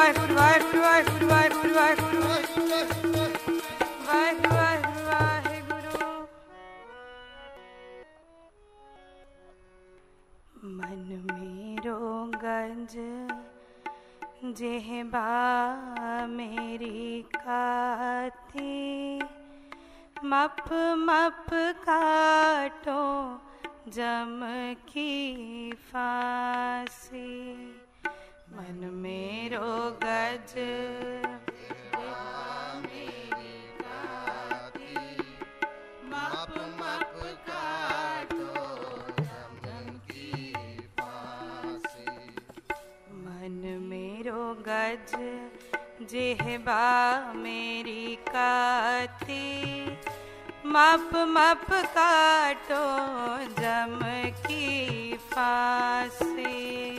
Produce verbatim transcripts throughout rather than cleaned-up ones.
ਵਾਹਿਗੁਰੂ ਵਾਹਿਗੁਰੂ ਵਾਹਿਗੁਰੂ ਵਾਹਿਗੁਰੂ ਵਾਹਿਗੁਰੂ ਵਾਹਿਗੁਰੂ ਵਾਹਿਗੁਰੂ। मन मेरो गज जेहबा मेरी काती मप मप काटो जम की फांसी। मन मेरो गज गज जेहबा मेरी काती मप मप काटो जम की फांसी।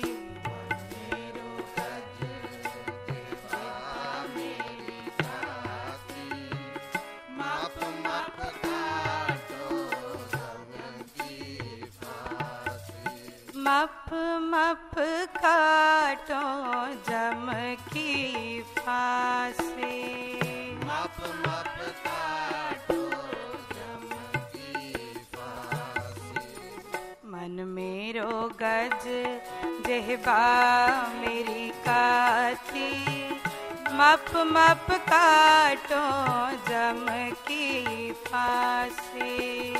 मप मप काटो जम की फांसी। मप मप काटो जम की फांसी। मन मेरो गज जेहबा मेरी काती मप मप काटो जम की फांसी।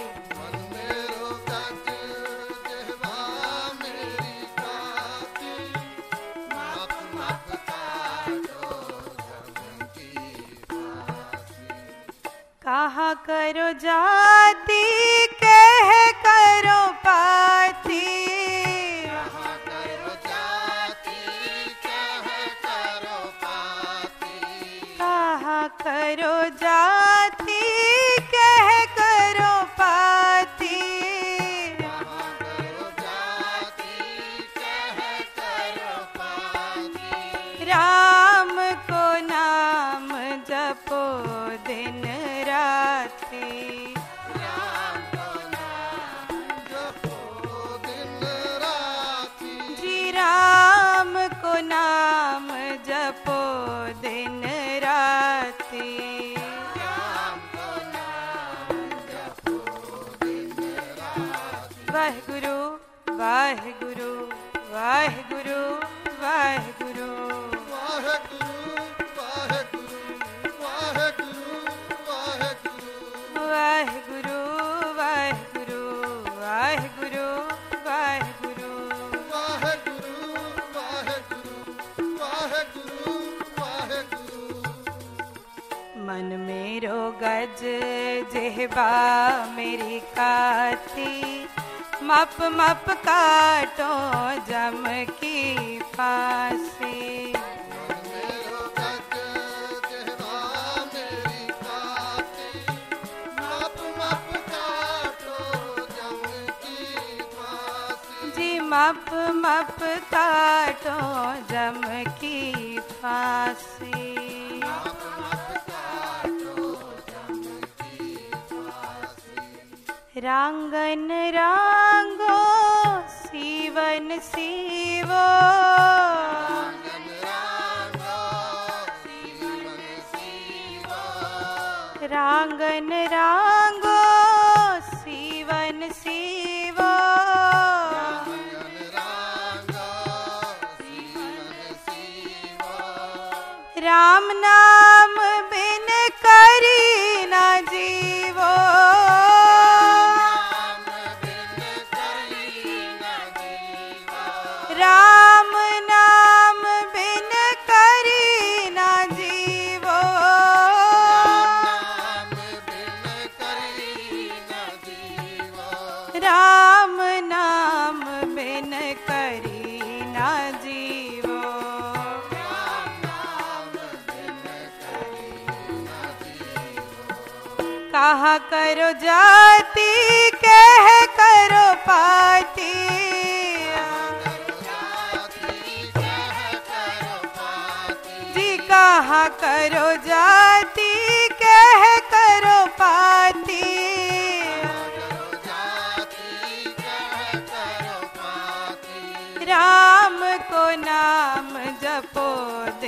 कहा करो जाति कह करो पाती। कहा करो जाति कह करो पाती। कहा करो जाति कह करो पाती। कहा करो जाति कह करो पाती। राम को नाम जपो दिन राती। राम को नाम जपो दिन राती। जी राम को नाम जपो दिन राती। राम को नाम जपो दिन राती। वाहिगुरु वाहिगुरु वाहिगुरु वाहिगुरु वाहिगुरु वाहिगुरु वाहिगुरु वाहिगुरु वाहिगुरु वाहिगुरु वाहिगुरु वाहिगुरु वाहिगुरु वाहिगुरु वाहिगुरु। मन मेरो गज जेहबा मेरी काती मप मप काटो जम की फांसी। मप मप काटो जम की फांसी। रांगन रांगो सीवन सीवो। रांगन रांगो सीवन सीवो। राम नाम बिन करी ना जीवो। राम नाम बिन करी ना जीवो। राम नाम बिन करी ना जीवो। कहा करो जाति कह करो पाती। जी कहा करो जाति कह करो पाती। राम को नाम जपो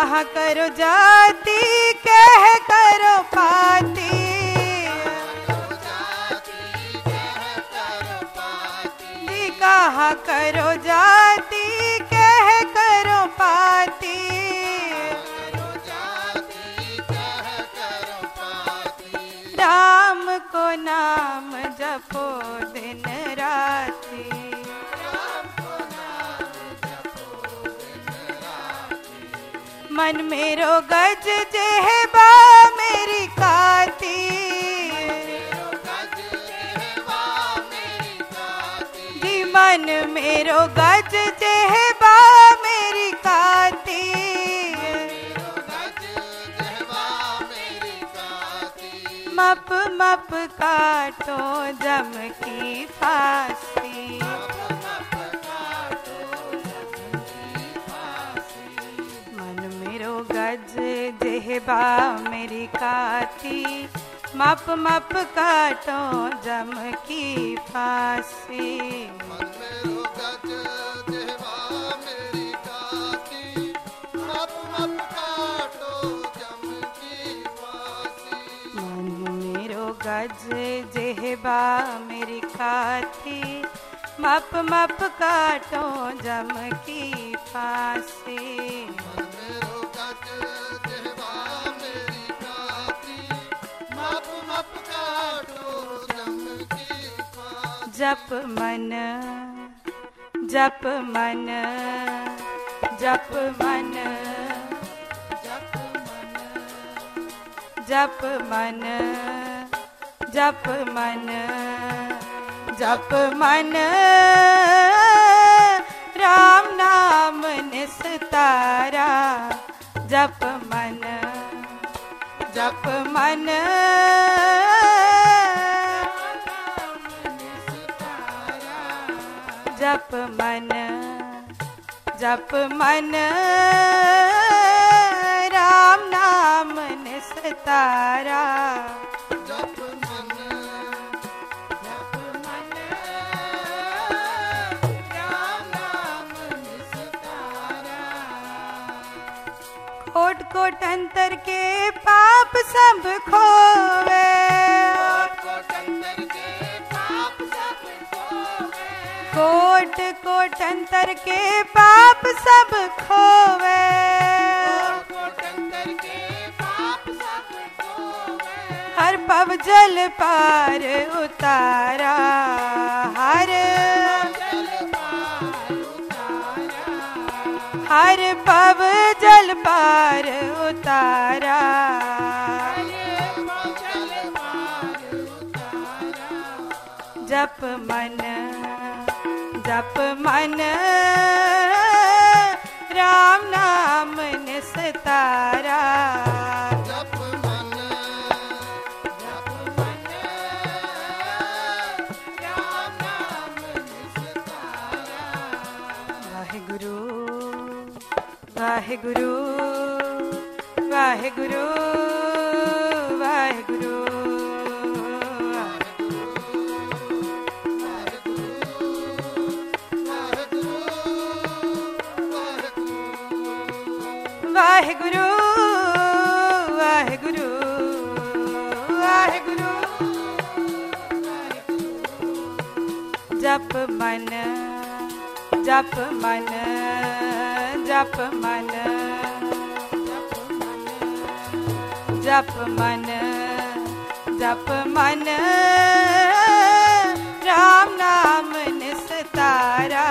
कहा करो जाति कह करो पाती, जी कहा करो जाति कह करो पाती, राम को नाम जपो दिन राती, मन मेरो गज जेहबा मेरी काती, जी मन मेरो गज जेहबा मेरी काती, मप मप काटो जम की फांसी, मन मेरो गज जेहबा मेरी काती, मप मप काटो जम की फांसी, गज जेहबा मेरी काती, मप मप काटो जम की फांसी, जप मन जप मन जप मन जप मन जप मन जप मन राम नाम निस्तारा, जप मन जप मन जप मन जप मन राम नाम निस्तारा, कोट कोट अंतर के पाप सब खोवे, कोट कोट अंतर के पाप सब खोवे, हर पव जल पार उतारा, हर हर पव जल पार उतारा, जप मन जप मन राम नाम निस्तारा, जप मन जप मन राम नाम निस्तारा, वाहिगुरु वाहिगुरु वाहिगुरु वाहिगुरु वाहिगुरु वाहिगुरु वाहिगुरु, जप मन जप मन जप मन जप मन जप मन राम नाम निस्तारा,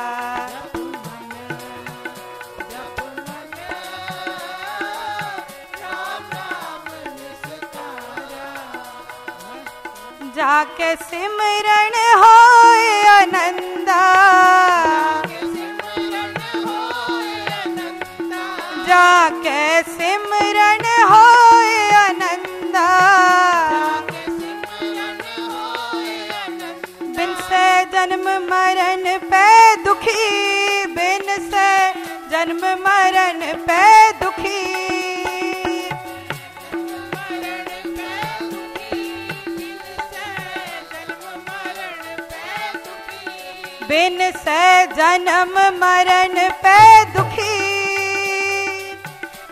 जाके सिमरन होए आनंदा, जाके सिमरन होए आनंदा, बिन से जन्म मरण पे दुखी, बिन से जन्म मरण पे दुखी, बिन से जन्म मरण पे दुखी,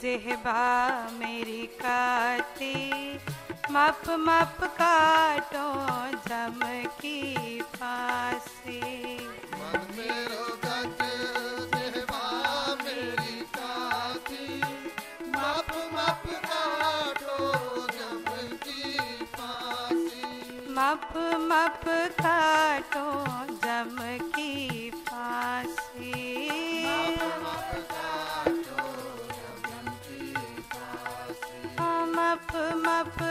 जेहबा मेरी काटी मप मप काटो जम की फांसी। मन मेरो गज जेहबा मेरी काटी मप मप काटो जम की फांसी। मप मप काटो जम की फांसी। मप मप